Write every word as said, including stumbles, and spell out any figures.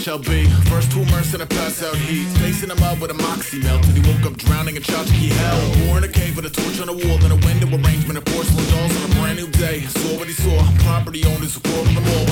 shall be. First to immerse in a pass out heat. Facing him up with a moxie melt till he woke up drowning in tchotchke hell. Born in a cave with a torch on the wall and a window arrangement of porcelain dolls on a brand new day. Saw what he saw. Property owners who crawled on the wall.